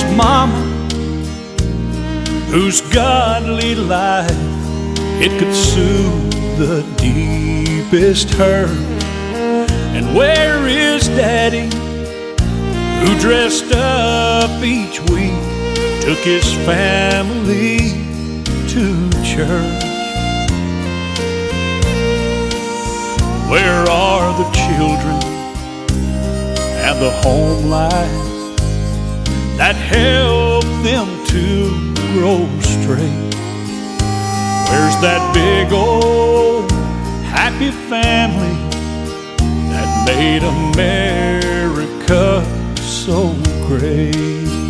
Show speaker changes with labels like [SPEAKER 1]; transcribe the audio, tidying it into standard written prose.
[SPEAKER 1] mama, whose godly life it could soothe the deepest hurt? And where is Daddy, who dressed up each week, took his family to church? Where are the children and the home life that help them to grow straight? Where's that big old happy family that made America so great?